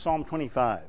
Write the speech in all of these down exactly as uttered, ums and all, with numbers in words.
Psalm twenty-five.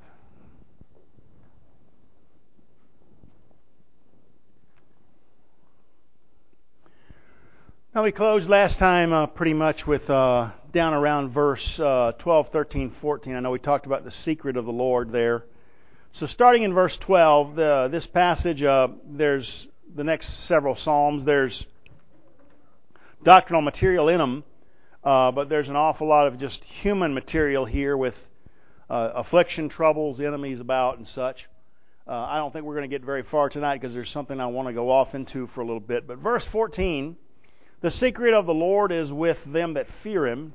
Now we closed last time uh, pretty much with uh, down around verse uh, twelve, thirteen, fourteen. I know we talked about the secret of the Lord there. So starting in verse twelve, the, this passage, uh, there's the next several Psalms. There's doctrinal material in them, uh, but there's an awful lot of just human material here with uh, affliction, troubles, enemies about and such. Uh, I don't think we're going to get very far tonight because there's something I want to go off into for a little bit. But verse fourteen, the secret of the Lord is with them that fear Him,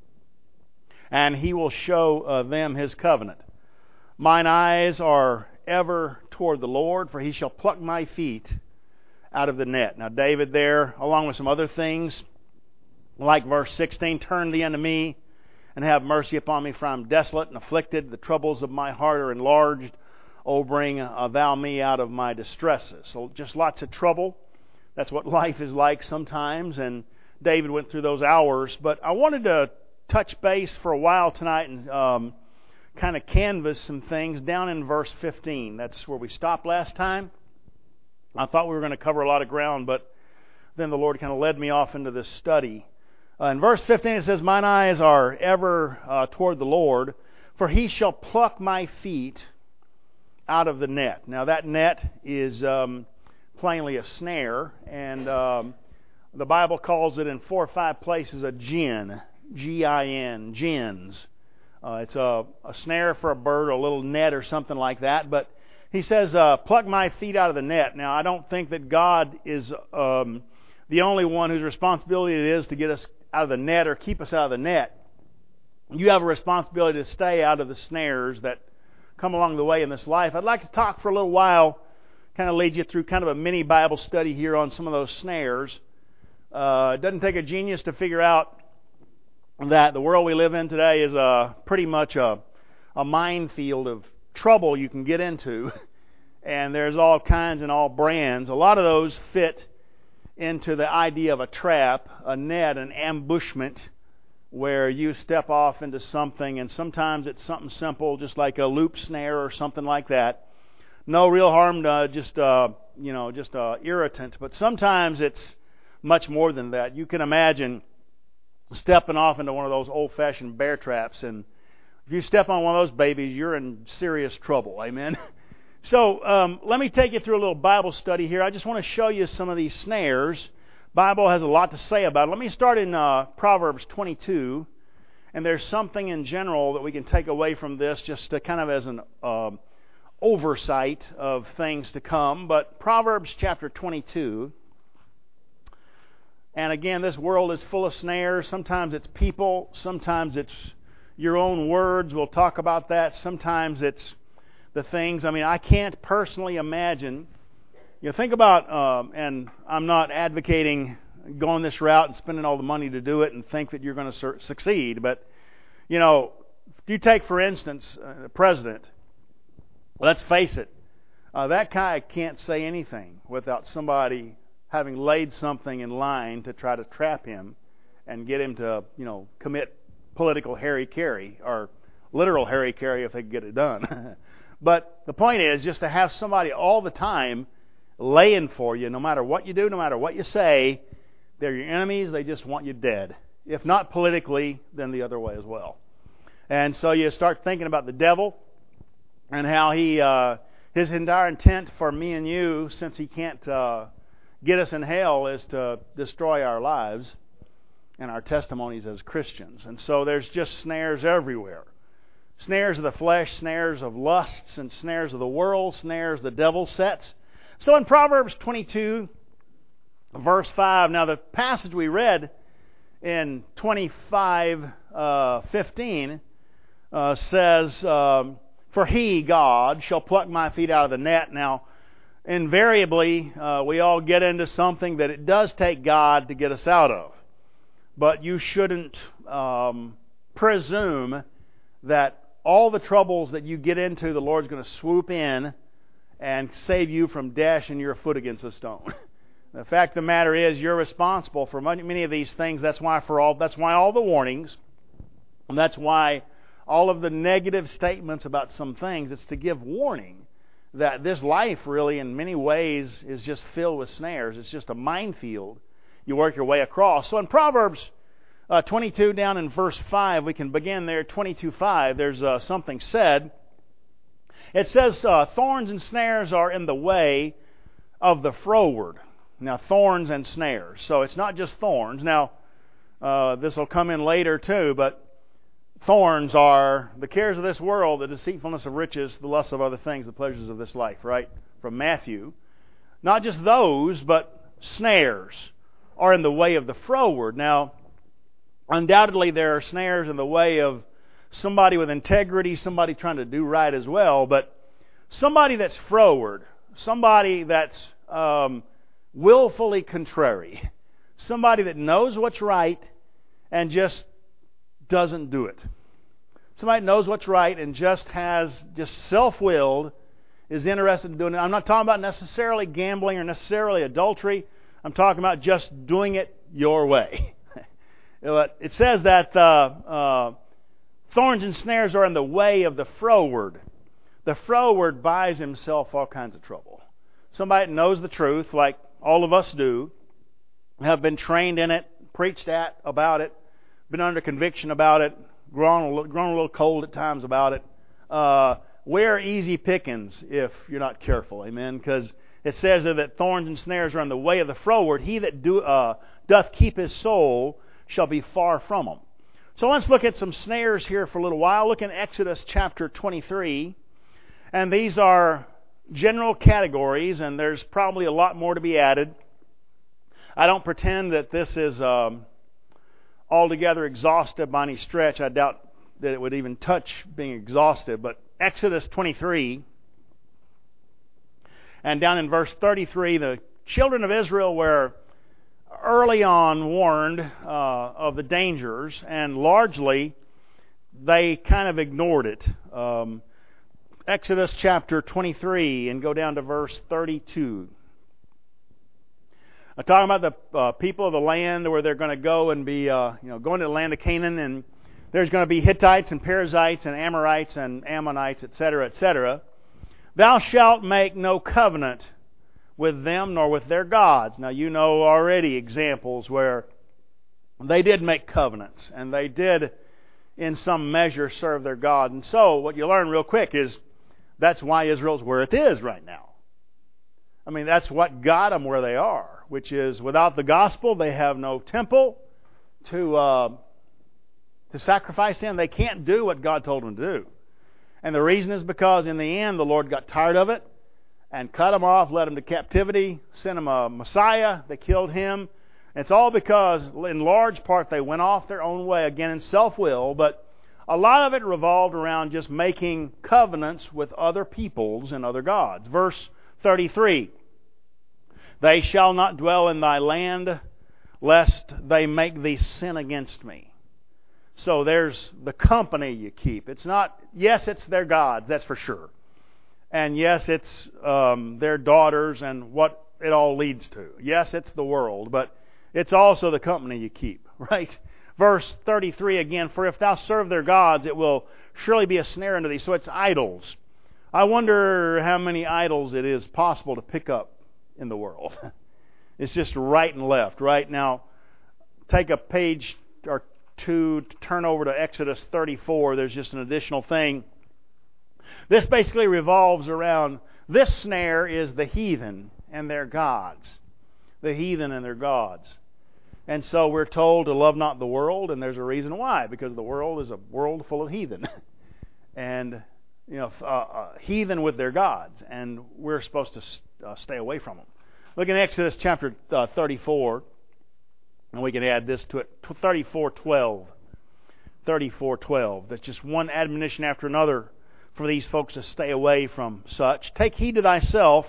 and He will show uh, them His covenant. Mine eyes are ever toward the Lord, for He shall pluck my feet out of the net. Now David there, along with some other things, like verse sixteen, turn thee unto me, and have mercy upon me, for I am desolate and afflicted. The troubles of my heart are enlarged. O bring uh, thou me out of my distresses. So just lots of trouble. That's what life is like sometimes, and David went through those hours. But I wanted to touch base for a while tonight and um, kind of canvas some things down in verse fifteen. That's where we stopped last time. I thought we were going to cover a lot of ground, but then the Lord kind of led me off into this study. Uh, in verse fifteen it says, mine eyes are ever uh, toward the Lord, for He shall pluck my feet out of the net. Now that net is um, plainly a snare, and um, the Bible calls it in four or five places a gin, G I N, gins. Uh, it's a, a snare for a bird, or a little net or something like that. But he says, uh, pluck my feet out of the net. Now I don't think that God is um, the only one whose responsibility it is to get us out of the net or keep us out of the net. You have a responsibility to stay out of the snares that come along the way in this life. I'd like to talk for a little while, kind of lead you through kind of a mini Bible study here on some of those snares. Uh, it doesn't take a genius to figure out that the world we live in today is a, pretty much a, a minefield of trouble you can get into. And there's all kinds and all brands. A lot of those fit into the idea of a trap, a net, an ambushment, where you step off into something, and sometimes it's something simple, just like a loop snare or something like that. No real harm, to just uh, you know, just uh, irritant. But sometimes it's much more than that. You can imagine stepping off into one of those old-fashioned bear traps, and if you step on one of those babies, you're in serious trouble. Amen. So um, let me take you through a little Bible study here. I just want to show you some of these snares. Bible has a lot to say about it. Let me start in uh, Proverbs twenty-two, and there's something in general that we can take away from this, just to kind of as an uh, oversight of things to come. But Proverbs chapter twenty-two, and again, this world is full of snares. Sometimes it's people, sometimes it's your own words. We'll talk about that. Sometimes it's the things. I mean, I can't personally imagine. You know, think about, um, and I'm not advocating going this route and spending all the money to do it and think that you're going to su- succeed. But, you know, if you take, for instance, uh, the president, let's face it, uh, that guy can't say anything without somebody having laid something in line to try to trap him and get him to, you know, commit political hara-kiri, or literal hara-kiri if they can get it done. But the point is just to have somebody all the time laying for you, no matter what you do, no matter what you say. They're your enemies. They just want you dead. If not politically, then the other way as well. And so you start thinking about the devil and how he, uh, his entire intent for me and you, since he can't uh, get us in hell, is to destroy our lives and our testimonies as Christians. And so there's just snares everywhere. Snares of the flesh, snares of lusts, and snares of the world, snares the devil sets. So in Proverbs twenty-two, verse five, now the passage we read in twenty-five fifteen uh, says, um, for He, God, shall pluck my feet out of the net. Now, invariably, uh, we all get into something that it does take God to get us out of. But you shouldn't um, presume that all the troubles that you get into, the Lord's going to swoop in and save you from dashing your foot against a stone. The fact of the matter is, you're responsible for many of these things. That's why for all. That's why all the warnings, and that's why all of the negative statements about some things. It's to give warning that this life really in many ways is just filled with snares. It's just a minefield you work your way across. So in Proverbs uh, twenty-two down in verse five, we can begin there, twenty-two five, there's uh, something said. It says, uh, thorns and snares are in the way of the froward. Now, thorns and snares. So it's not just thorns. Now, uh, this will come in later too, but thorns are the cares of this world, the deceitfulness of riches, the lust of other things, the pleasures of this life, right? From Matthew. Not just those, but snares are in the way of the froward. Now, undoubtedly there are snares in the way of somebody with integrity, somebody trying to do right as well, but somebody that's froward, somebody that's um, willfully contrary, somebody that knows what's right and just doesn't do it. Somebody knows what's right and just has, just self-willed, is interested in doing it. I'm not talking about necessarily gambling or necessarily adultery. I'm talking about just doing it your way. It says that uh, uh, thorns and snares are in the way of the froward. The froward buys himself all kinds of trouble. Somebody that knows the truth, like all of us do, have been trained in it, preached at about it, been under conviction about it, grown a little, grown a little cold at times about it. Uh, we're easy pickings if you're not careful, amen? Because it says there that thorns and snares are in the way of the froward. He that do, uh, doth keep his soul shall be far from him. So let's look at some snares here for a little while. Look in Exodus chapter twenty-three. And these are general categories, and there's probably a lot more to be added. I don't pretend that this is um, altogether exhaustive by any stretch. I doubt that it would even touch being exhaustive. But Exodus twenty-three, and down in verse thirty-three, the children of Israel were early on warned uh, of the dangers, and largely they kind of ignored it. Um, Exodus chapter twenty-three, and go down to verse thirty-two. I'm talking about the uh, people of the land where they're going to go and be, uh, you know, going to the land of Canaan, and there's going to be Hittites and Perizzites and Amorites and Ammonites, et cetera, et cetera. Thou shalt make no covenant with them nor with their gods. Now you know already examples where they did make covenants and they did in some measure serve their God. And so what you learn real quick is that's why Israel's where it is right now. I mean, that's what got them where they are, which is without the gospel they have no temple to uh, to sacrifice in. They can't do what God told them to do. And the reason is because in the end the Lord got tired of it and cut them off, led them to captivity, sent them a Messiah, they killed him. And it's all because, in large part, they went off their own way, again in self-will, but a lot of it revolved around just making covenants with other peoples and other gods. Verse thirty-three, they shall not dwell in thy land, lest they make thee sin against me. So there's the company you keep. It's not, yes, it's their gods, that's for sure. And yes, it's um, their daughters and what it all leads to. Yes, it's the world, but it's also the company you keep, right? Verse thirty-three again, for if thou serve their gods, it will surely be a snare unto thee. So it's idols. I wonder how many idols it is possible to pick up in the world. It's just right and left, right? Now, take a page or two to turn over to Exodus thirty-four. There's just an additional thing. This basically revolves around, this snare is the heathen and their gods. The heathen and their gods. And so we're told to love not the world, and there's a reason why, because the world is a world full of heathen. and, you know, uh, uh, heathen with their gods, and we're supposed to uh, stay away from them. Look in Exodus chapter uh, thirty-four, and we can add this to it, thirty-four twelve. thirty-four twelve. That's just one admonition after another for these folks to stay away from such. Take heed to thyself,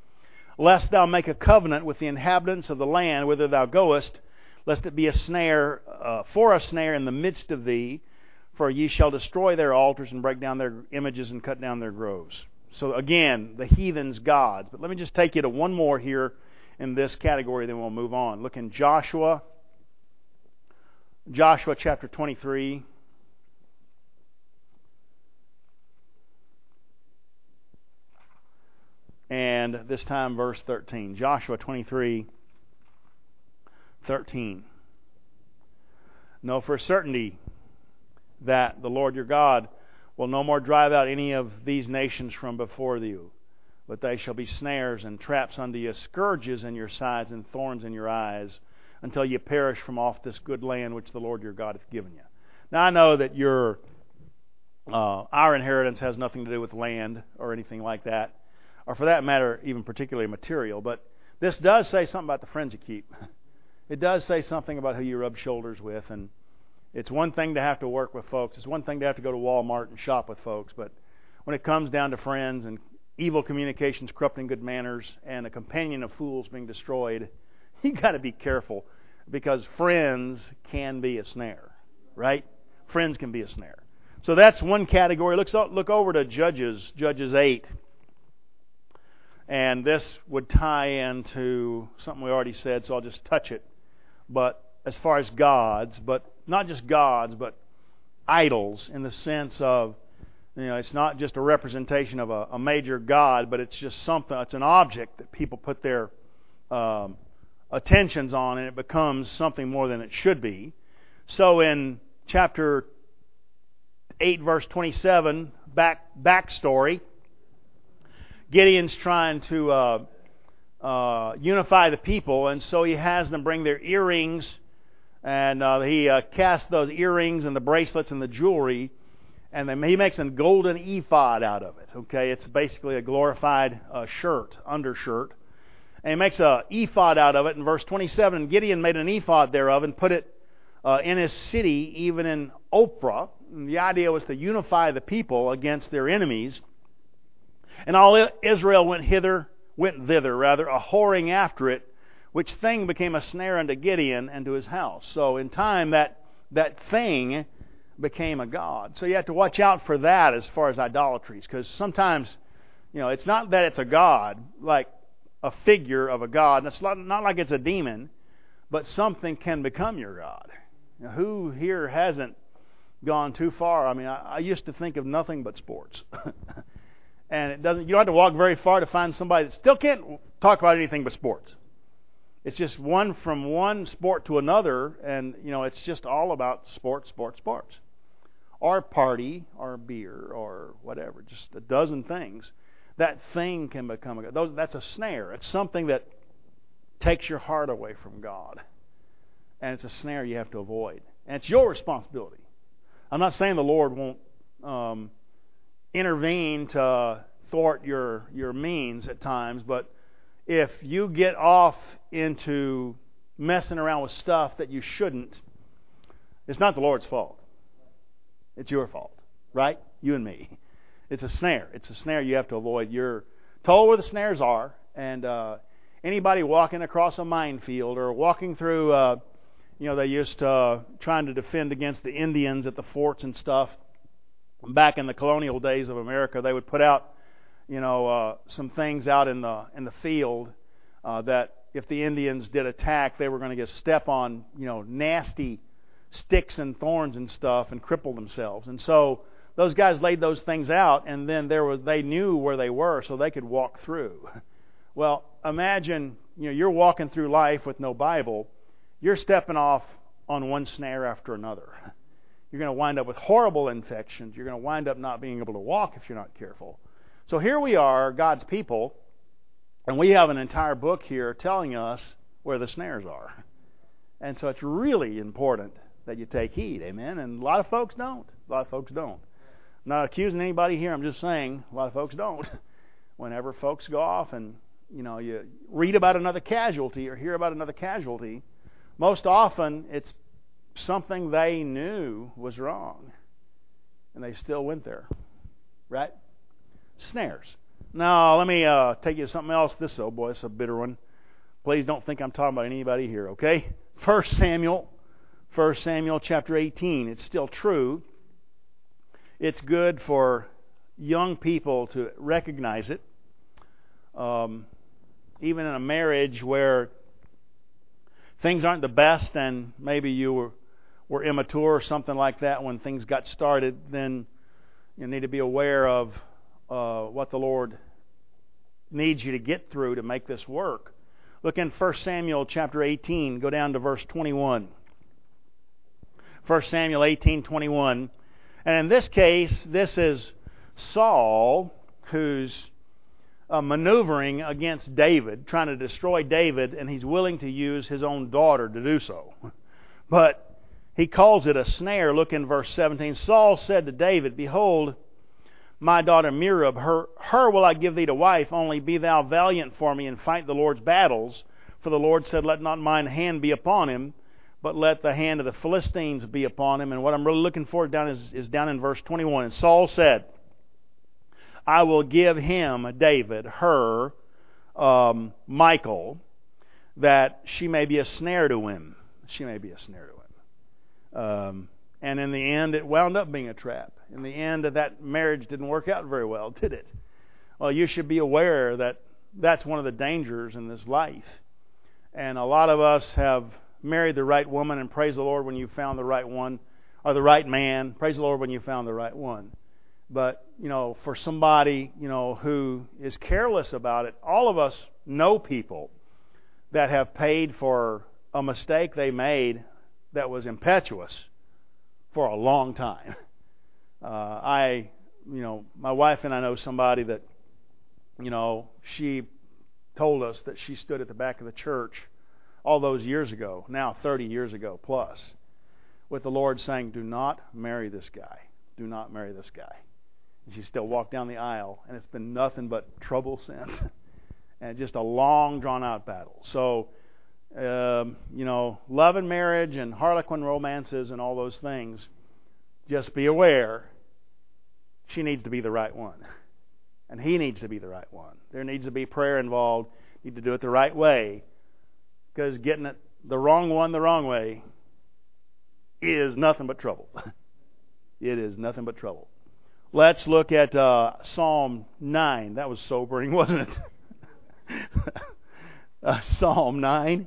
lest thou make a covenant with the inhabitants of the land whither thou goest, lest it be a snare, uh, for a snare in the midst of thee, for ye shall destroy their altars and break down their images and cut down their groves. So again, the heathen's gods. But let me just take you to one more here in this category, then we'll move on. Look in Joshua, Joshua chapter twenty-three. and this time verse thirteen. Joshua twenty-three, thirteen. Know for certainty that the Lord your God will no more drive out any of these nations from before you, but they shall be snares and traps unto you, scourges in your sides and thorns in your eyes, until you perish from off this good land which the Lord your God hath given you. Now I know that your uh, our inheritance has nothing to do with land or anything like that, or for that matter, even particularly material, but this does say something about the friends you keep. It does say something about who you rub shoulders with, and it's one thing to have to work with folks. It's one thing to have to go to Walmart and shop with folks, but when it comes down to friends and evil communications corrupting good manners and a companion of fools being destroyed, you got to be careful, because friends can be a snare, right? Friends can be a snare. So that's one category. Look, look over to Judges, Judges eight. And this would tie into something we already said, so I'll just touch it. But as far as gods, but not just gods, but idols, in the sense of, you know, it's not just a representation of a, a major god, but it's just something, it's an object that people put their um, attentions on, and it becomes something more than it should be. So in chapter eight, verse twenty-seven, back backstory, Gideon's trying to uh, uh, unify the people, and so he has them bring their earrings, and uh, he uh, casts those earrings and the bracelets and the jewelry, and then he makes a golden ephod out of it. Okay, it's basically a glorified uh, shirt, undershirt, and he makes a ephod out of it. In verse twenty-seven, Gideon made an ephod thereof and put it uh, in his city, even in Ophrah. And the idea was to unify the people against their enemies. And all Israel went hither, went thither, rather, a whoring after it, which thing became a snare unto Gideon and to his house. So in time, that that thing became a god. So you have to watch out for that as far as idolatries, because sometimes, you know, it's not that it's a god, like a figure of a god. It's not, not like it's a demon, but something can become your god. Now, who here hasn't gone too far? I mean, I, I used to think of nothing but sports. And it doesn't. You don't have to walk very far to find somebody that still can't talk about anything but sports. It's just one from one sport to another, and you know, it's just all about sports, sports, sports, or party, or beer, or whatever. Just a dozen things. That thing can become a. Those, that's a snare. It's something that takes your heart away from God, and it's a snare you have to avoid. And it's your responsibility. I'm not saying the Lord won't Um, intervene to thwart your your means at times, but if you get off into messing around with stuff that you shouldn't, it's not the Lord's fault. It's your fault, right? You and me. It's a snare. It's a snare you have to avoid. You're told where the snares are, and uh, anybody walking across a minefield or walking through, uh, you know, they used to uh, trying to defend against the Indians at the forts and stuff. Back in the colonial days of America, they would put out, you know, uh, some things out in the in the field uh, that if the Indians did attack, they were going to get step on, you know, nasty sticks and thorns and stuff and cripple themselves. And so those guys laid those things out, and then there was they knew where they were, so they could walk through. Well, imagine, you know, you're walking through life with no Bible, you're stepping off on one snare after another. You're going to wind up with horrible infections. You're going to wind up not being able to walk if you're not careful. So here we are, God's people, and we have an entire book here telling us where the snares are. And so it's really important that you take heed, amen? And a lot of folks don't. A lot of folks don't. I'm not accusing anybody here. I'm just saying a lot of folks don't. Whenever folks go off and, you know, you read about another casualty or hear about another casualty, most often it's something they knew was wrong, and they still went there, right? Snares. Now, let me uh, take you to something else. This, oh boy, it's a bitter one. Please don't think I'm talking about anybody here, okay? First Samuel, First Samuel chapter eighteen. It's still true. It's good for young people to recognize it. Um, even in a marriage where things aren't the best, and maybe you were were immature or something like that when things got started, then you need to be aware of uh, what the Lord needs you to get through to make this work. Look in First Samuel chapter eighteen. Go down to verse twenty-one. First Samuel eighteen twenty-one. And in this case, this is Saul who's uh, maneuvering against David, trying to destroy David, and he's willing to use his own daughter to do so. But he calls it a snare. Look in verse seventeen. Saul said to David, Behold, my daughter Merab, her, her will I give thee to wife, only be thou valiant for me and fight the Lord's battles. For the Lord said, Let not mine hand be upon him, but let the hand of the Philistines be upon him. And what I'm really looking for down is, is down in verse twenty-one. And Saul said, I will give him, David, her, um, Michal, that she may be a snare to him. She may be a snare to him. Um, and in the end, it wound up being a trap. In the end, that marriage didn't work out very well, did it? Well, you should be aware that that's one of the dangers in this life. And a lot of us have married the right woman, and praise the Lord when you found the right one, or the right man. Praise the Lord when you found the right one. But, you know, for somebody, you know, who is careless about it, all of us know people that have paid for a mistake they made that was impetuous for a long time. Uh, I, you know, my wife and I know somebody that, you know, she told us that she stood at the back of the church all those years ago, now thirty years ago plus, with the Lord saying, do not marry this guy. Do not marry this guy. And she still walked down the aisle, and it's been nothing but trouble since. And just a long, drawn-out battle. So, um, you know, love and marriage and harlequin romances and all those things, just be aware she needs to be the right one. And he needs to be the right one. There needs to be prayer involved. You need to do it the right way. Because getting it the wrong one the wrong way is nothing but trouble. It is nothing but trouble. Let's look at uh, Psalm nine. That was sobering, wasn't it? uh, Psalm nine.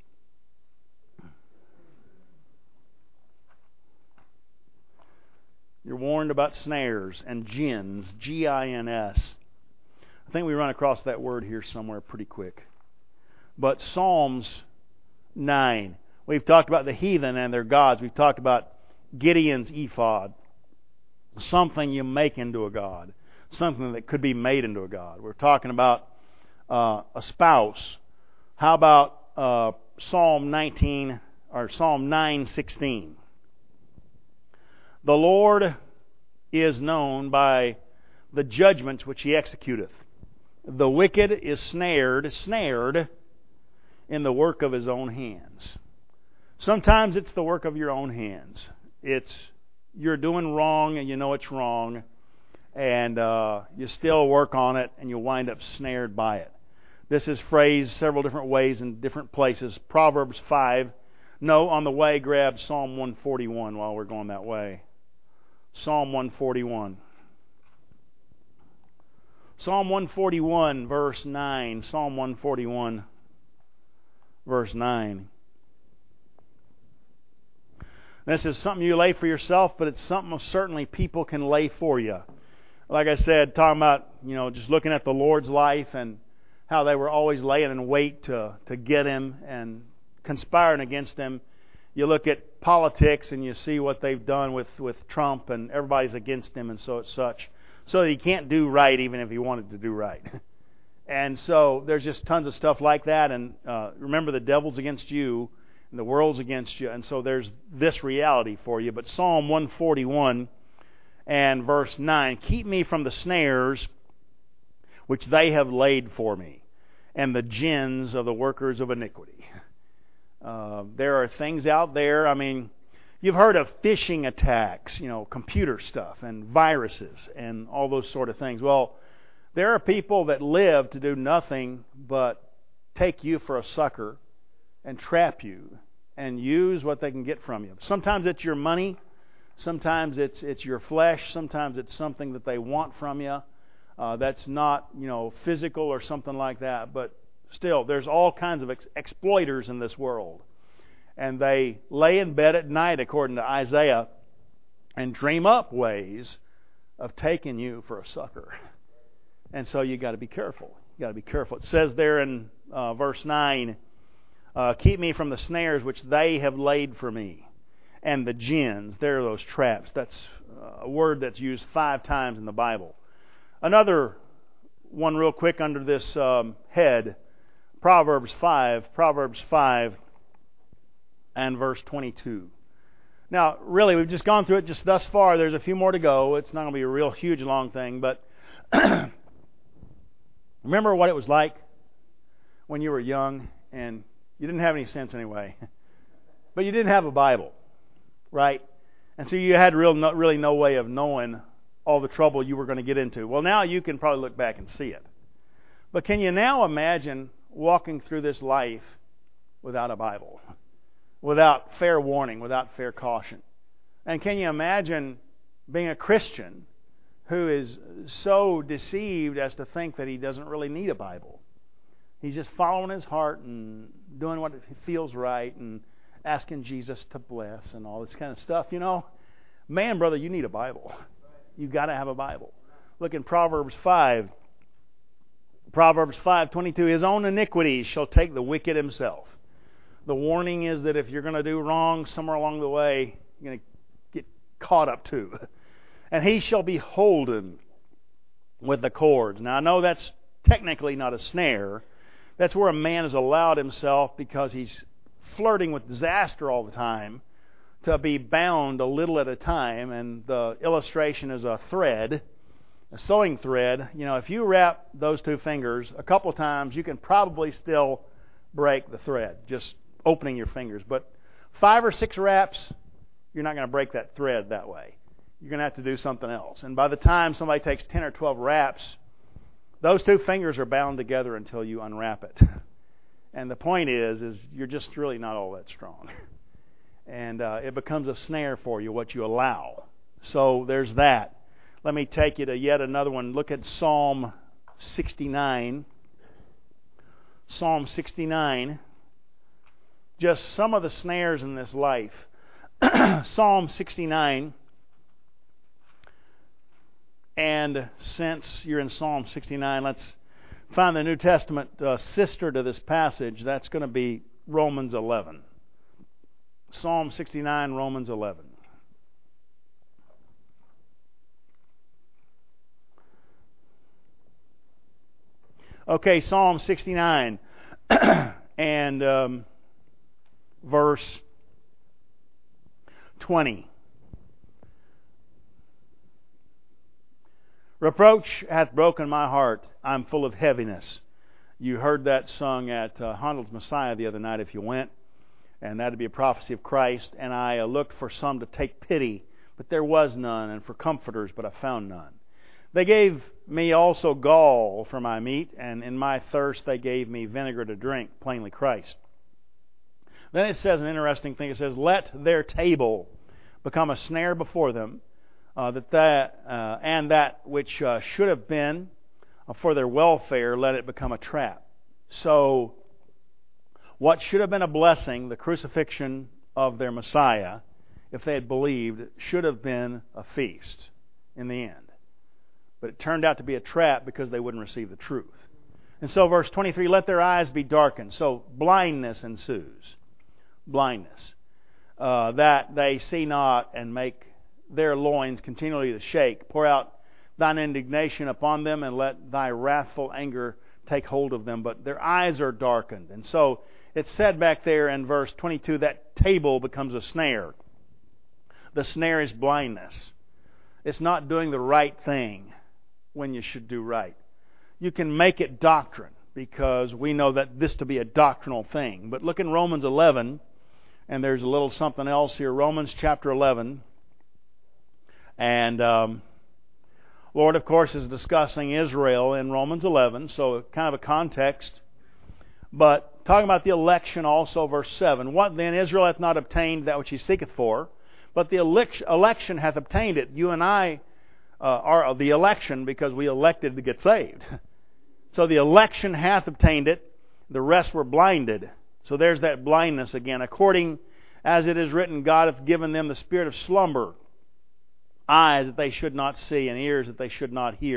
You're warned about snares and gins, G I N S. I think we run across that word here somewhere pretty quick. But Psalms nine. We've talked about the heathen and their gods. We've talked about Gideon's ephod. Something you make into a god. Something that could be made into a god. We're talking about uh, a spouse. How about uh, Psalm nineteen or Psalm nine sixteen? The Lord is known by the judgments which he executeth. The wicked is snared, snared in the work of his own hands. Sometimes it's the work of your own hands. It's you're doing wrong and you know it's wrong, and uh, you still work on it and you wind up snared by it. This is phrased several different ways in different places. Proverbs five. No, on the way, grab Psalm one forty-one while we're going that way. Psalm one forty-one. Psalm one forty-one, verse nine. Psalm one forty-one, verse nine. This is something you lay for yourself, but it's something certainly people can lay for you. Like I said, talking about, you know, just looking at the Lord's life and how they were always laying in wait to, to get him and conspiring against him. You look at politics and you see what they've done with, with Trump, and everybody's against him, and so it's such. So he can't do right even if he wanted to do right. And so there's just tons of stuff like that. And uh, remember, the devil's against you and the world's against you. And so there's this reality for you. But Psalm one forty-one and verse nine, keep me from the snares which they have laid for me, and the gins of the workers of iniquity. Uh, there are things out there, I mean, you've heard of phishing attacks, you know, computer stuff and viruses and all those sort of things. Well, there are people that live to do nothing but take you for a sucker and trap you and use what they can get from you. Sometimes it's your money, sometimes it's it's your flesh, sometimes it's something that they want from you. Uh, that's not, you know, physical or something like that, but still, there's all kinds of ex- exploiters in this world. And they lay in bed at night, according to Isaiah, and dream up ways of taking you for a sucker. And so you got to be careful. You got to be careful. It says there in uh, verse nine, uh, keep me from the snares which they have laid for me, and the gins. There are those traps. That's a word that's used five times in the Bible. Another one real quick under this um, head, Proverbs five, Proverbs five and verse twenty-two. Now, really, we've just gone through it just thus far. There's a few more to go. It's not going to be a real huge long thing, but remember what it was like when you were young and you didn't have any sense anyway, but you didn't have a Bible, right? And so you had real, no, really no way of knowing all the trouble you were going to get into. Well, now you can probably look back and see it. But can you now imagine walking through this life without a Bible, without fair warning, without fair caution? And can you imagine being a Christian who is so deceived as to think that he doesn't really need a Bible? He's just following his heart and doing what feels right and asking Jesus to bless and all this kind of stuff. You know, man, brother, you need a Bible. You've got to have a Bible. Look in Proverbs five. Proverbs five twenty-two. His own iniquities shall take the wicked himself. The warning is that if you're going to do wrong somewhere along the way, you're going to get caught up too. And he shall be holden with the cords. Now, I know that's technically not a snare. That's where a man has allowed himself, because he's flirting with disaster all the time, to be bound a little at a time. And the illustration is a thread, a sewing thread. You know, if you wrap those two fingers a couple of times, you can probably still break the thread, just opening your fingers. But five or six wraps, you're not going to break that thread that way. You're going to have to do something else. And by the time somebody takes ten or twelve wraps, those two fingers are bound together until you unwrap it. And the point is, is you're just really not all that strong. And uh, it becomes a snare for you, what you allow. So there's that. Let me take you to yet another one. Look at Psalm sixty-nine. Psalm sixty-nine. Just some of the snares in this life. Psalm sixty-nine. And since you're in Psalm sixty-nine, let's find the New Testament uh, sister to this passage. That's going to be Romans eleven. Psalm sixty-nine, Romans eleven. Okay, Psalm sixty-nine and um, verse twenty. Reproach hath broken my heart. I'm full of heaviness. You heard that sung at uh, Handel's Messiah the other night if you went. And that would be a prophecy of Christ. And I uh, looked for some to take pity, but there was none, and for comforters, but I found none. They gave me also gall for my meat, and in my thirst they gave me vinegar to drink, plainly Christ. Then it says an interesting thing. It says, let their table become a snare before them, uh, that that uh, and that which uh, should have been uh, for their welfare, let it become a trap. So what should have been a blessing, the crucifixion of their Messiah, if they had believed, should have been a feast in the end. But it turned out to be a trap because they wouldn't receive the truth. And so verse twenty-three, let their eyes be darkened. So blindness ensues. Blindness. Uh, that they see not, and make their loins continually to shake. Pour out thine indignation upon them, and let thy wrathful anger take hold of them. But their eyes are darkened. And so it's said back there in verse twenty-two, that table becomes a snare. The snare is blindness. It's not doing the right thing when you should do right. You can make it doctrine, because we know that this to be a doctrinal thing. But look in Romans eleven, and there's a little something else here. Romans chapter eleven. And um, Lord, of course, is discussing Israel in Romans eleven, so kind of a context. But talking about the election also, verse seven. What then? Israel hath not obtained that which he seeketh for, but the election hath obtained it. You and I uh, are of the election because we elected to get saved. So the election hath obtained it. The rest were blinded. So there's that blindness again. According as it is written, God hath given them the spirit of slumber, eyes that they should not see, and ears that they should not hear,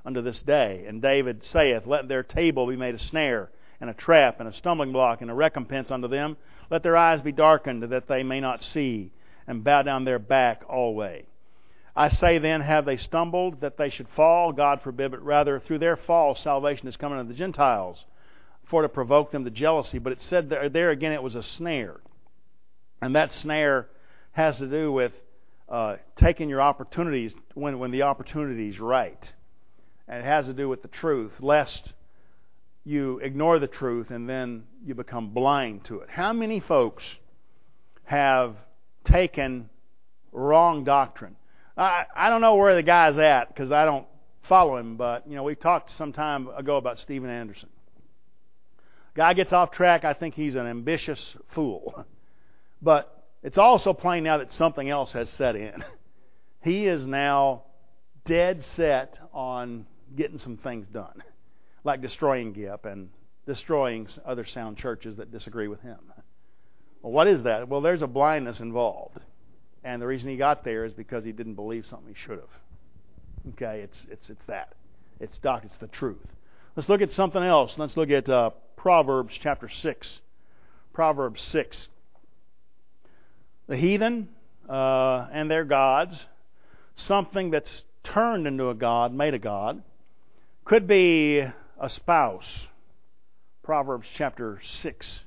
unto this day. And David saith, Let their table be made a snare, and a trap, and a stumbling block, and a recompense unto them. Let their eyes be darkened, that they may not see, and bow down their back alway. I say then, have they stumbled, that they should fall? God forbid, but rather through their fall salvation is coming unto the Gentiles, for to provoke them to jealousy. But it said there, there again it was a snare. And that snare has to do with uh, taking your opportunities when, when the opportunity is right. And it has to do with the truth, lest you ignore the truth and then you become blind to it. How many folks have taken wrong doctrine? I, I don't know where the guy's at because I don't follow him, but you know we talked some time ago about Steven Anderson. Guy gets off track. I think he's an ambitious fool. But it's also plain now that something else has set in. He is now dead set on getting some things done, like destroying Gipp and destroying other sound churches that disagree with him. Well, what is that? Well, there's a blindness involved. And the reason he got there is because he didn't believe something he should have. Okay, it's it's it's that. It's doc. It's the truth. Let's look at something else. Let's look at uh, Proverbs chapter six. Proverbs six. The heathen uh, and their gods, something that's turned into a god, made a god, could be a spouse. Proverbs chapter six.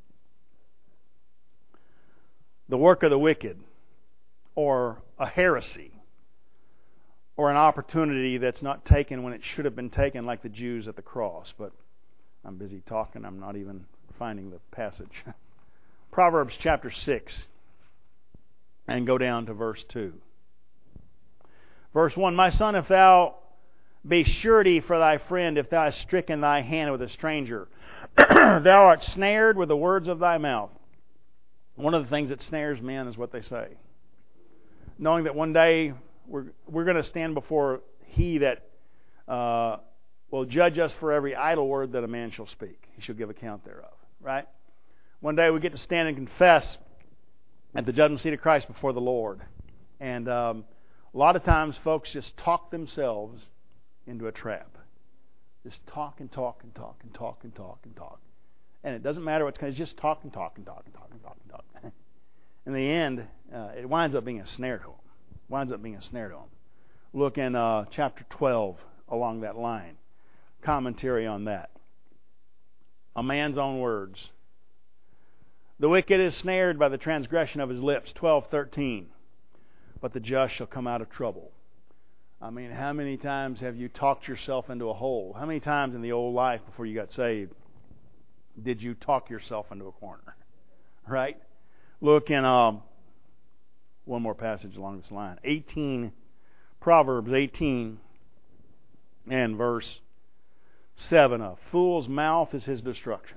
The work of the wicked, or a heresy, or an opportunity that's not taken when it should have been taken, like the Jews at the cross. But I'm busy talking, I'm not even finding the passage. Proverbs chapter six, and go down to verse two. Verse one, My son, if thou be surety for thy friend, if thou hast stricken thy hand with a stranger, thou art snared with the words of thy mouth. One of the things that snares men is what they say. Knowing that one day we're we're going to stand before He that uh, will judge us for every idle word that a man shall speak. He shall give account thereof. Right? One day we get to stand and confess at the judgment seat of Christ before the Lord. And um, a lot of times folks just talk themselves into a trap. Just talk and talk and talk and talk and talk and talk. And it doesn't matter what's going to, it's just talk and talk and talk and talk and talk and talk. In the end, uh, it winds up being a snare to them. Winds up being a snare to them. Look in uh, chapter twelve along that line. Commentary on that. A man's own words. The wicked is snared by the transgression of his lips. twelve thirteen. But the just shall come out of trouble. I mean, how many times have you talked yourself into a hole? How many times in the old life before you got saved did you talk yourself into a corner? Right? Look in um, one more passage along this line. eighteen, Proverbs eighteen and verse seven. A fool's mouth is his destruction.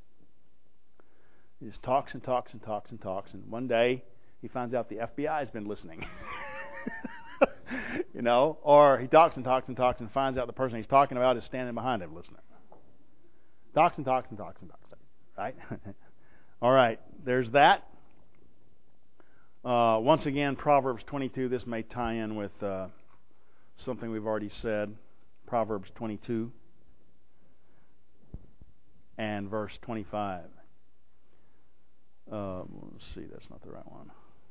He just talks and talks and talks and talks, and one day he finds out the F B I has been listening. You know, or he talks and talks and talks and finds out the person he's talking about is standing behind him listening. Talks and talks and talks and talks. Right? All right, there's that. Uh, once again, Proverbs twenty-two. This may tie in with uh, something we've already said. Proverbs twenty-two and verse twenty-five. Uh, let's see, that's not the right one.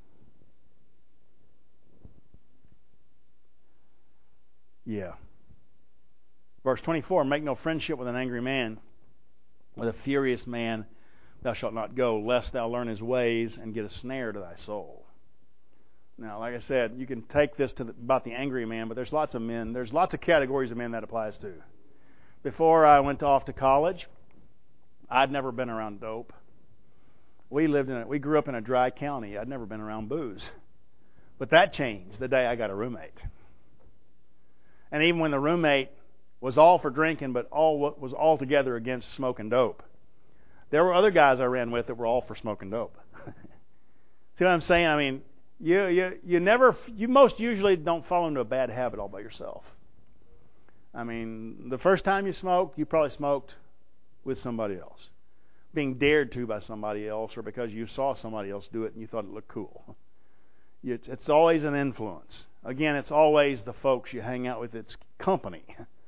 Yeah. Verse twenty-four, Make no friendship with an angry man. With a furious man thou shalt not go, lest thou learn his ways and get a snare to thy soul. Now, like I said, you can take this to the, about the angry man, but there's lots of men. There's lots of categories of men that applies to. Before I went off to college, I'd never been around dope. We lived in a, we grew up in a dry county. I'd never been around booze. But that changed the day I got a roommate. And even when the roommate was all for drinking, but all was altogether against smoking dope, there were other guys I ran with that were all for smoking dope. See what I'm saying? I mean, you you you never you most usually don't fall into a bad habit all by yourself. I mean, the first time you smoked, you probably smoked with somebody else, being dared to by somebody else, or because you saw somebody else do it and you thought it looked cool. It's, it's always an influence. Again, it's always the folks you hang out with. It's company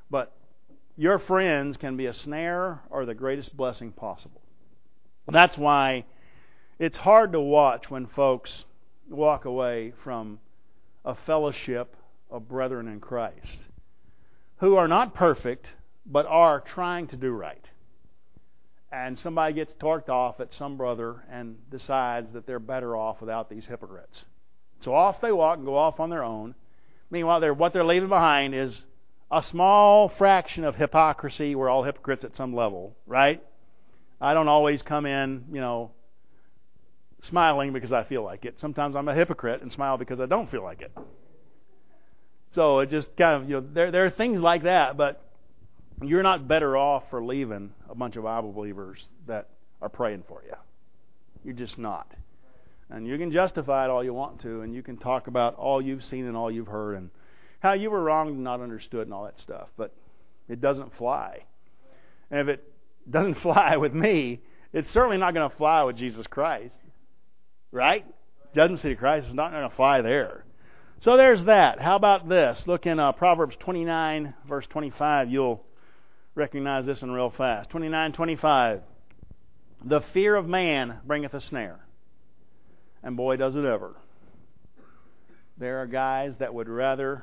But your friends can be a snare or the greatest blessing possible. That's why it's hard to watch when folks walk away from a fellowship of brethren in Christ who are not perfect but are trying to do right. And somebody gets torqued off at some brother and decides that they're better off without these hypocrites. So off they walk and go off on their own. Meanwhile, they're, what they're leaving behind is a small fraction of hypocrisy. We're all hypocrites at some level, right? I don't always come in, you know, smiling because I feel like it. Sometimes I'm a hypocrite and smile because I don't feel like it. So it just kind of, you know, there, there are things like that, but you're not better off for leaving a bunch of Bible believers that are praying for you. You're just not. And you can justify it all you want to, and you can talk about all you've seen and all you've heard and how you were wrong and not understood and all that stuff. But it doesn't fly. And if it doesn't fly with me, it's certainly not going to fly with Jesus Christ. Right? Judgment seat of Christ is not going to fly there. So there's that. How about this? Look in uh, Proverbs twenty-nine, verse twenty-five. You'll recognize this one real fast. twenty-nine twenty-five. The fear of man bringeth a snare. And boy, does it ever. There are guys that would rather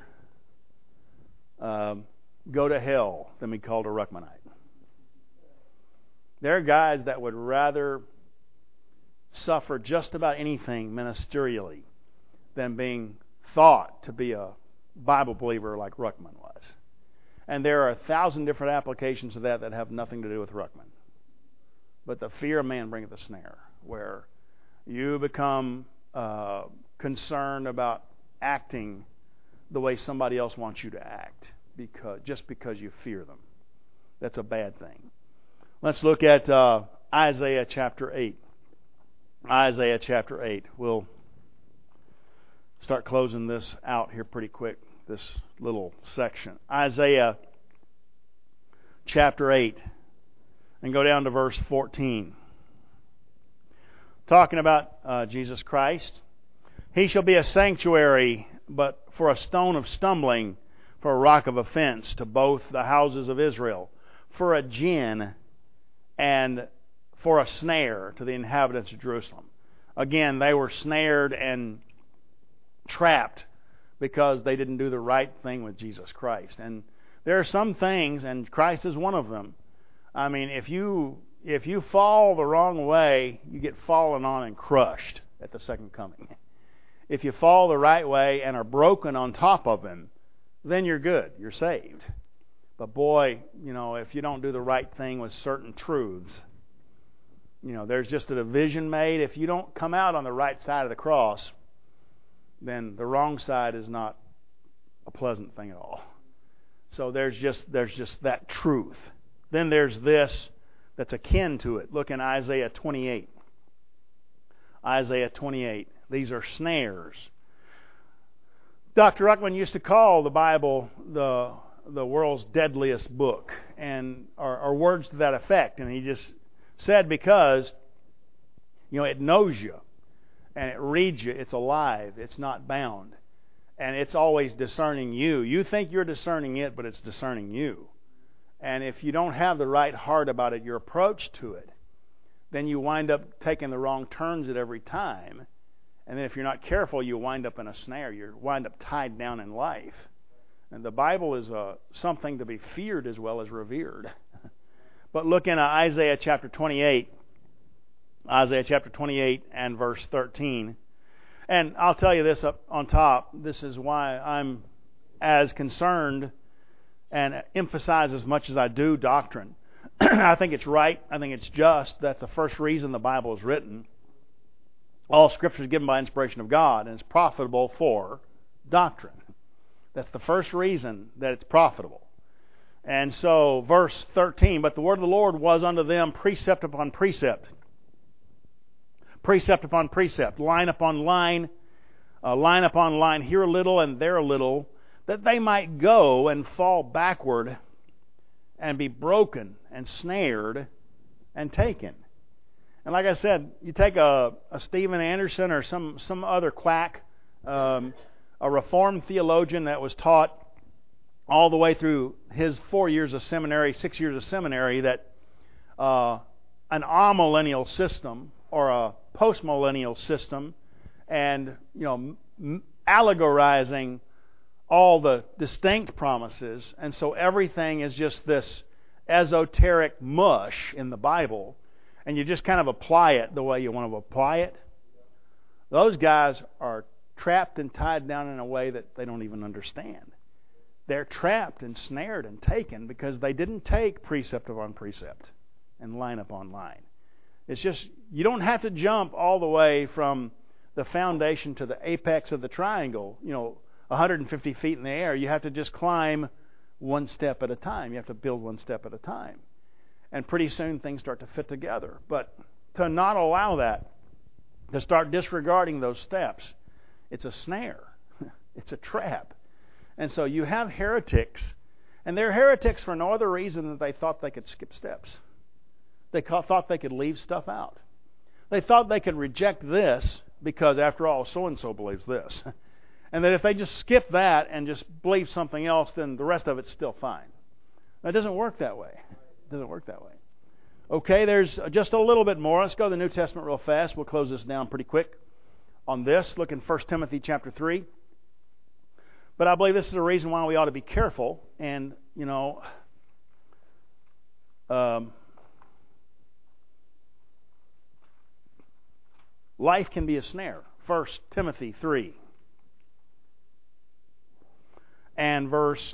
um, go to hell than be called a Ruckmanite. There are guys that would rather suffer just about anything ministerially than being thought to be a Bible believer like Ruckman was. And there are a thousand different applications of that that have nothing to do with Ruckman. But the fear of man bringeth a snare, where you become uh, concerned about acting the way somebody else wants you to act, because just because you fear them. That's a bad thing. Let's look at uh, Isaiah chapter eight. Isaiah chapter eight. We'll start closing this out here pretty quick, this little section. Isaiah chapter eight, and go down to verse fourteen. Talking about uh, Jesus Christ. He shall be a sanctuary, but for a stone of stumbling, for a rock of offense to both the houses of Israel, for a gin and for a snare to the inhabitants of Jerusalem. Again, they were snared and trapped because they didn't do the right thing with Jesus Christ. And there are some things, and Christ is one of them. I mean, if you if you fall the wrong way, you get fallen on and crushed at the second coming. If you fall the right way and are broken on top of Him, then you're good. You're saved. But boy, you know, if you don't do the right thing with certain truths, you know, there's just a division made. If you don't come out on the right side of the cross, then the wrong side is not a pleasant thing at all. So there's just there's just that truth. Then there's this that's akin to it. Look in Isaiah twenty-eight. Isaiah twenty-eight. These are snares. Doctor Ruckman used to call the Bible the the world's deadliest book, and or, or words to that effect. And he just said because, you know, it knows you, and it reads you. It's alive. It's not bound, and it's always discerning you. You think you're discerning it, but it's discerning you. And if you don't have the right heart about it, your approach to it, then you wind up taking the wrong turns at every time. And then if you're not careful, you wind up in a snare. You wind up tied down in life. And the Bible is uh, something to be feared as well as revered. But look in uh, Isaiah chapter twenty-eight. Isaiah chapter twenty-eight and verse thirteen. And I'll tell you this up on top. This is why I'm as concerned and emphasize as much as I do doctrine. I think it's right. I think it's just. That's the first reason the Bible is written. All Scripture is given by inspiration of God, and it's profitable for doctrine. That's the first reason that it's profitable. And so, verse thirteen, but the word of the Lord was unto them precept upon precept. Precept upon precept, line upon line, uh, line upon line, here a little and there a little, that they might go and fall backward and be broken and snared and taken. And like I said, you take a, a Stephen Anderson or some, some other quack, um, a Reformed theologian that was taught all the way through his four years of seminary, six years of seminary, that uh, an amillennial system or a postmillennial system, and you know, m- allegorizing all the distinct promises, and so everything is just this esoteric mush in the Bible, and you just kind of apply it the way you want to apply it. Those guys are trapped and tied down in a way that they don't even understand. They're trapped and snared and taken because they didn't take precept upon precept and line upon line. It's just, you don't have to jump all the way from the foundation to the apex of the triangle, you know, one hundred fifty feet in the air. You have to just climb one step at a time. You have to build one step at a time. And pretty soon things start to fit together. But to not allow that, to start disregarding those steps, it's a snare. It's a trap. And so you have heretics, and they're heretics for no other reason than they thought they could skip steps. They thought they could leave stuff out. They thought they could reject this because, after all, so-and-so believes this. And that if they just skip that and just believe something else, then the rest of it's still fine. It doesn't work that way. It doesn't work that way. Okay, there's just a little bit more. Let's go to the New Testament real fast. We'll close this down pretty quick on this. Look in First Timothy chapter three. But I believe this is a reason why we ought to be careful. And, you know, um, life can be a snare. First Timothy three. And verse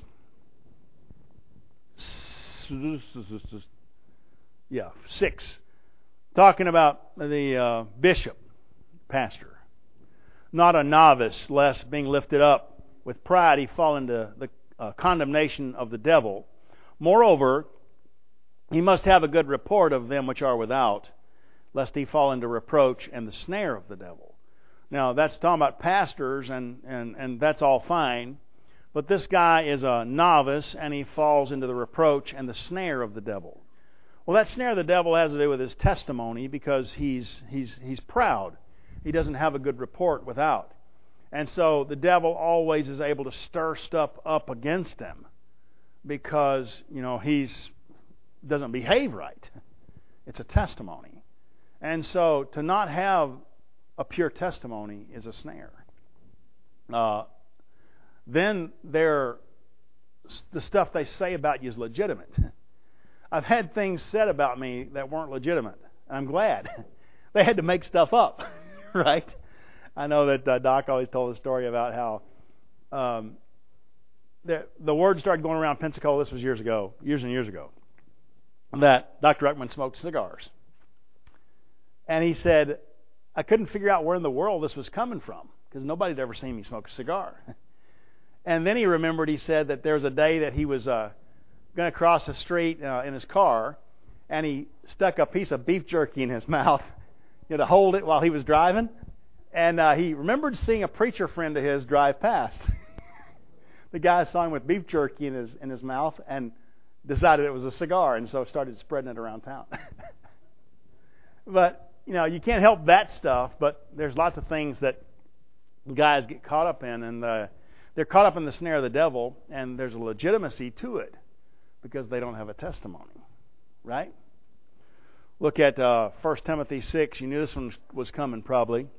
yeah, six. Talking about the uh, bishop, pastor. Not a novice, lest being lifted up with pride he fall into the uh, condemnation of the devil. Moreover, he must have a good report of them which are without, lest he fall into reproach and the snare of the devil. Now, that's talking about pastors, and, and, and that's all fine. But this guy is a novice, and he falls into the reproach and the snare of the devil. Well, that snare of the devil has to do with his testimony, because he's he's he's proud. He doesn't have a good report without. And so the devil always is able to stir stuff up against him because, you know, he's doesn't behave right. It's a testimony. And so to not have a pure testimony is a snare. Uh, then they're, the stuff they say about you is legitimate. I've had things said about me that weren't legitimate. I'm glad. They had to make stuff up, right? I know that uh, Doc always told a story about how um, the, the word started going around Pensacola, this was years ago, years and years ago, that Doctor Ruckman smoked cigars. And he said, I couldn't figure out where in the world this was coming from, because nobody had ever seen me smoke a cigar. And then he remembered, he said that there was a day that he was uh, going to cross the street uh, in his car, and he stuck a piece of beef jerky in his mouth, you know, to hold it while he was driving. And uh, he remembered seeing a preacher friend of his drive past. The guy saw him with beef jerky in his in his mouth and decided it was a cigar, and so started spreading it around town. But, you know, you can't help that stuff, but there's lots of things that guys get caught up in, and uh, they're caught up in the snare of the devil, and there's a legitimacy to it because they don't have a testimony, right? Look at uh, First Timothy six. You knew this one was coming probably.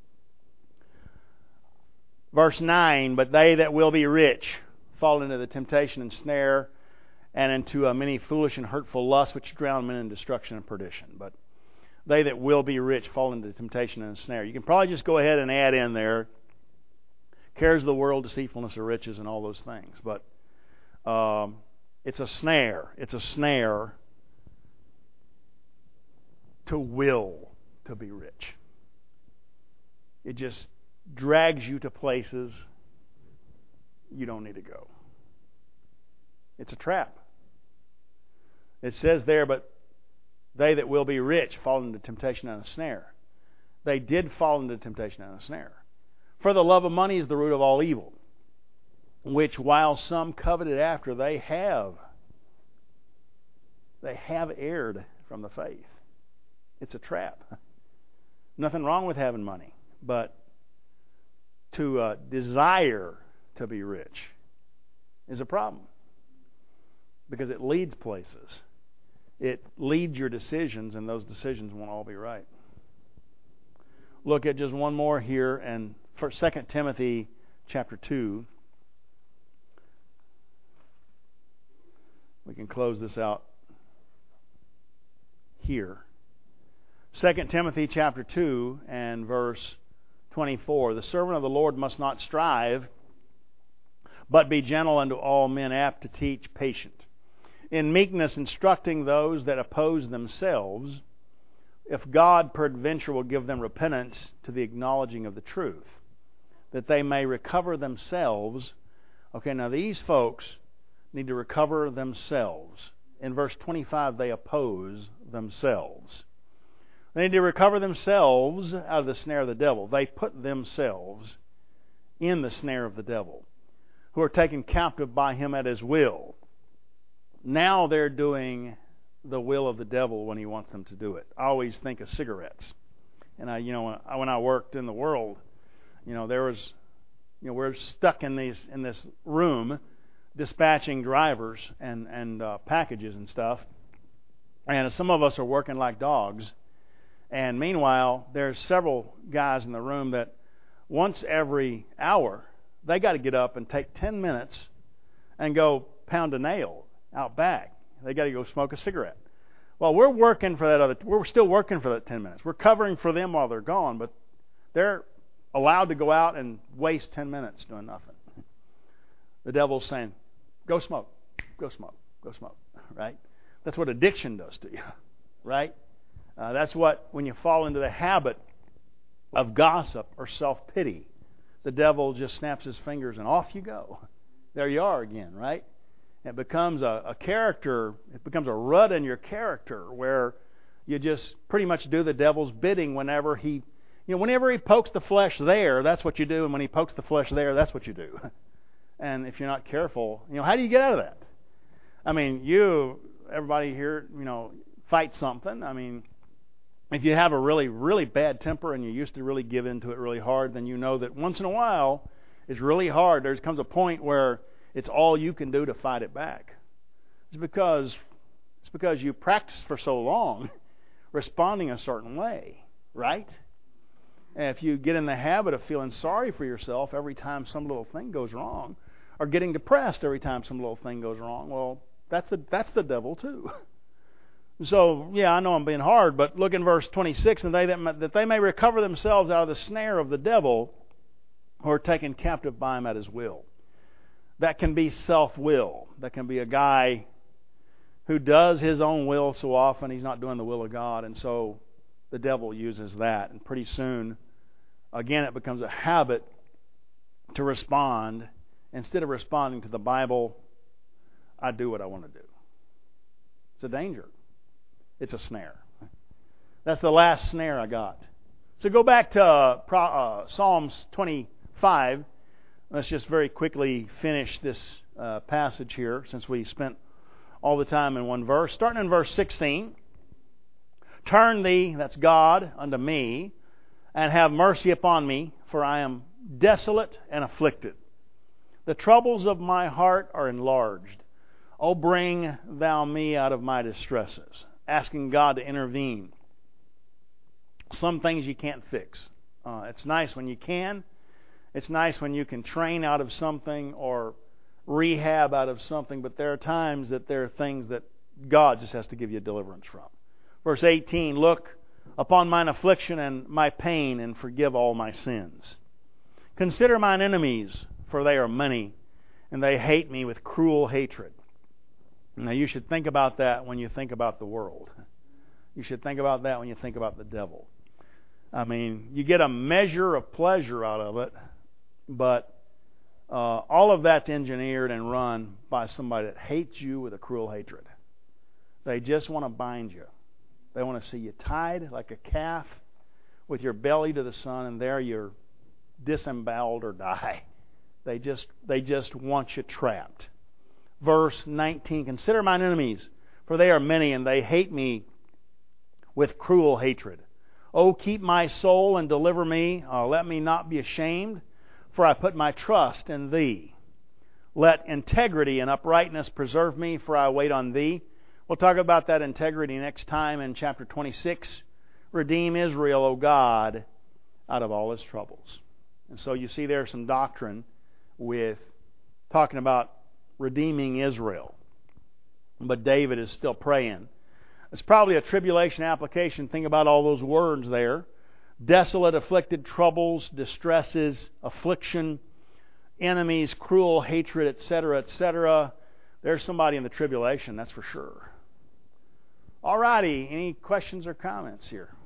Verse nine, but they that will be rich fall into the temptation and snare, and into uh, many foolish and hurtful lusts, which drown men in destruction and perdition. But they that will be rich fall into temptation and snare. You can probably just go ahead and add in there cares of the world, deceitfulness of riches, and all those things. But um, it's a snare. It's a snare to will to be rich. It just drags you to places you don't need to go. It's a trap. It says there, but they that will be rich fall into temptation and a snare. They did fall into temptation and a snare. For the love of money is the root of all evil, which while some coveted after, they have they have erred from the faith. It's a trap. Nothing wrong with having money, but to uh, desire to be rich is a problem because it leads places. It leads your decisions, and those decisions won't all be right. Look at just one more here, and for Second Timothy chapter two. We can close this out here. Second Timothy chapter two and verse twenty-four. The servant of the Lord must not strive, but be gentle unto all men, apt to teach, patient, in meekness instructing those that oppose themselves, if God peradventure will give them repentance to the acknowledging of the truth, that they may recover themselves. Okay, now these folks need to recover themselves. In verse twenty-five, they oppose themselves. They need to recover themselves out of the snare of the devil. They put themselves in the snare of the devil, who are taken captive by him at his will. Now they're doing the will of the devil when he wants them to do it. I always think of cigarettes. And I, you know, when I, when I worked in the world, you know, there was, you know, we're stuck in these in this room, dispatching drivers and and uh, packages and stuff. And some of us are working like dogs. And meanwhile, there's several guys in the room that once every hour they got to get up and take ten minutes and go pound a nail out back. They got to go smoke a cigarette. Well, we're working for that other. We're still working for that ten minutes. We're covering for them while they're gone, but they're allowed to go out and waste ten minutes doing nothing. The devil's saying, "Go smoke, go smoke, go smoke." Right? That's what addiction does to you. Right? Uh, that's what when you fall into the habit of gossip or self-pity, the devil just snaps his fingers and off you go. There you are again. Right? It becomes a, a character, it becomes a rut in your character where you just pretty much do the devil's bidding whenever he, you know, whenever he pokes the flesh there, that's what you do. And when he pokes the flesh there, that's what you do. And if you're not careful, you know, how do you get out of that? I mean, you, everybody here, you know, fight something. I mean, if you have a really, really bad temper and you used to really give into it really hard, then you know that once in a while it's really hard. There comes a point where it's all you can do to fight it back. It's because it's because you practiced for so long responding a certain way, right? And if you get in the habit of feeling sorry for yourself every time some little thing goes wrong, or getting depressed every time some little thing goes wrong, well, that's the that's the devil too. So, yeah, I know I'm being hard, but look in verse twenty-six, and they that, that they may recover themselves out of the snare of the devil, who are taken captive by him at his will. That can be self-will. That can be a guy who does his own will so often he's not doing the will of God, and so the devil uses that. And pretty soon, again, it becomes a habit to respond. Instead of responding to the Bible, I do what I want to do. It's a danger. It's a snare. That's the last snare I got. So go back to uh, uh, Psalms twenty-five. Let's just very quickly finish this uh, passage here, since we spent all the time in one verse. Starting in verse sixteen. Turn thee, that's God, unto me, and have mercy upon me, for I am desolate and afflicted. The troubles of my heart are enlarged. O bring thou me out of my distresses. Asking God to intervene. Some things you can't fix. Uh, it's nice when you can. It's nice when you can train out of something or rehab out of something, but there are times that there are things that God just has to give you deliverance from. Verse eighteen, look upon mine affliction and my pain and forgive all my sins. Consider mine enemies, for they are many, and they hate me with cruel hatred. Now you should think about that when you think about the world. You should think about that when you think about the devil. I mean, you get a measure of pleasure out of it, but uh, all of that's engineered and run by somebody that hates you with a cruel hatred. They just want to bind you. They want to see you tied like a calf with your belly to the sun, and there you're disemboweled or die. They just they just want you trapped. Verse nineteen, consider mine enemies, for they are many, and they hate me with cruel hatred. O keep my soul and deliver me. Uh, let me not be ashamed, for I put my trust in thee. Let integrity and uprightness preserve me, for I wait on Thee. We'll talk about that integrity next time in chapter twenty-six. Redeem Israel, O God, out of all his troubles. And so you see there's some doctrine with talking about redeeming Israel. But David is still praying. It's probably a tribulation application. Think about all those words there. Desolate, afflicted, troubles, distresses, affliction, enemies, cruel, hatred, et cetera, et cetera. There's somebody in the tribulation, that's for sure. All righty. Any questions or comments here?